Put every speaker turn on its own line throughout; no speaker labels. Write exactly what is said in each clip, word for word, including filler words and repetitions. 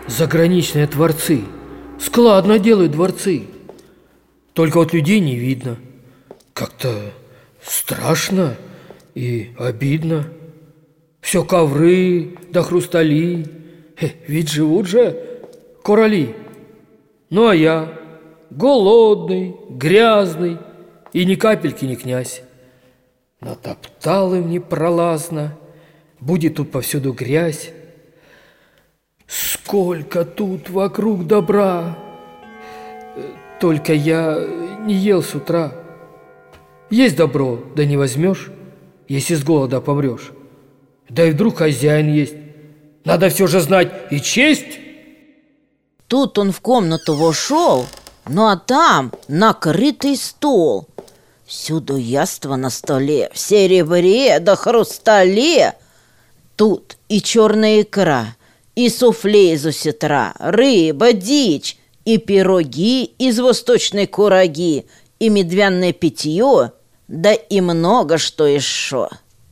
заграничные творцы. Складно делают дворцы. Только вот людей не видно. Как-то страшно и обидно. Все ковры да хрустали. Э, ведь живут же короли. Ну а я голодный, грязный и ни капельки не князь. Натоптал им непролазно, будет тут повсюду грязь. Сколько тут вокруг добра, только я не ел с утра. Есть добро, да не возьмешь, если с голода помрешь. Да и вдруг хозяин есть, надо все же знать и честь.
Тут он в комнату вошел, ну а там накрытый стол. Всюду яства на столе, в серебре да хрустале. Тут и черная икра, и суфле из осетра, рыба, дичь, и пироги из восточной кураги, и медвяное питье, да и много что еще.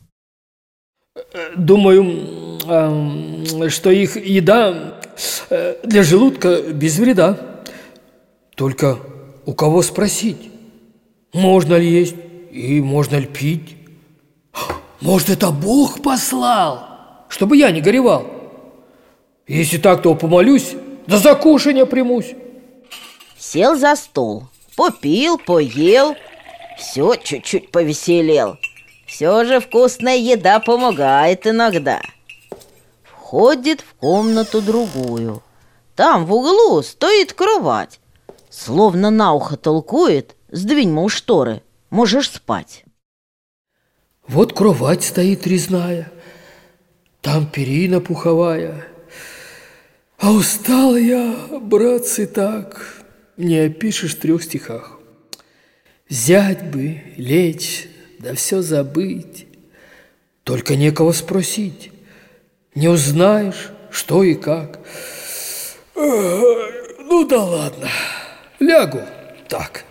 Думаю, что их еда для желудка без вреда. Только у кого спросить, можно ли есть и можно ли пить? Может, это Бог послал, чтобы я не горевал? Если так, то помолюсь, да за кушанье примусь.
Сел за стол, попил, поел, все чуть-чуть повеселел. Все же вкусная еда помогает иногда. Входит в комнату другую. Там в углу стоит кровать. Словно на ухо толкует: сдвинь, мол, шторы, можешь спать.
Вот кровать стоит резная, там перина пуховая. А устал я, братцы, так, не опишешь в трех стихах. Взять бы, лечь, да все забыть, только некого спросить, не узнаешь, что и как. Ну да ладно, лягу так.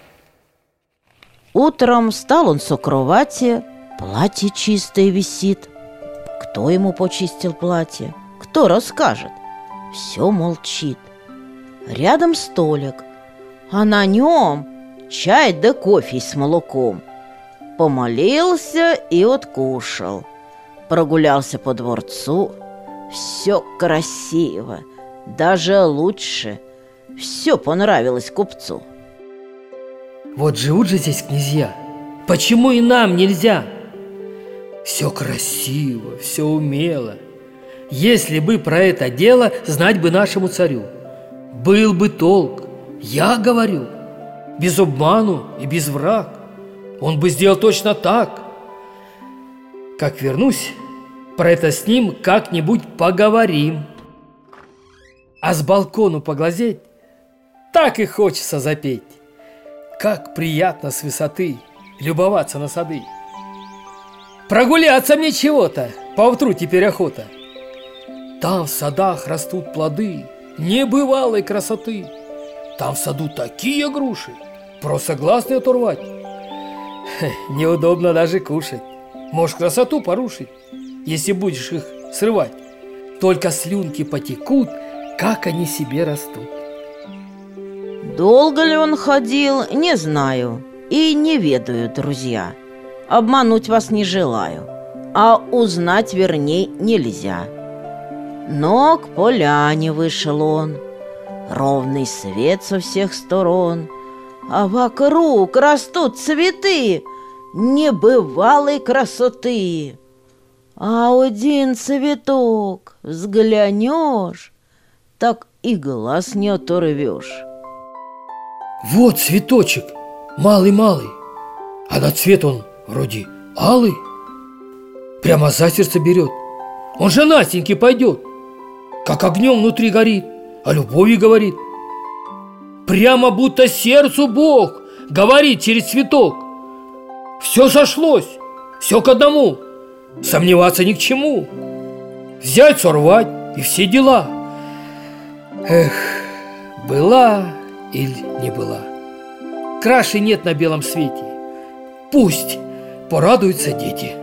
Утром встал он со кровати, платье чистое висит. Кто ему почистил платье? Кто расскажет? Все молчит. Рядом столик, а на нем чай да кофе с молоком. Помолился и откушал. Прогулялся по дворцу. Все красиво, даже лучше. Все понравилось купцу.
Вот живут же здесь князья, почему и нам нельзя? Все красиво, все умело. Если бы про это дело знать бы нашему царю, был бы толк, я говорю, без обману и без враг. Он бы сделал точно так. Как вернусь, про это с ним как-нибудь поговорим. А с балкону поглазеть так и хочется запеть. Как приятно с высоты любоваться на сады. Прогуляться мне чего-то, поутру теперь охота. Там в садах растут плоды небывалой красоты. Там в саду такие груши, просто глаз не оторвать. Хе, неудобно даже кушать. Можешь красоту порушить, если будешь их срывать. Только слюнки потекут, как они себе растут.
Долго ли он ходил, не знаю и не ведаю, друзья. Обмануть вас не желаю, а узнать верней нельзя. Но к поляне вышел он, ровный свет со всех сторон, а вокруг растут цветы небывалой красоты. А один цветок взглянешь, так и глаз не оторвешь.
Вот цветочек, малый-малый, а на цвет он вроде алый. Прямо за сердце берет. Он же Настеньке пойдет, как огнем внутри горит, о любви говорит. Прямо будто сердцу Бог говорит через цветок. Все сошлось, все к одному, сомневаться ни к чему. Взять, сорвать и все дела. Эх, была или не была, краши нет на белом свете. Пусть порадуются дети.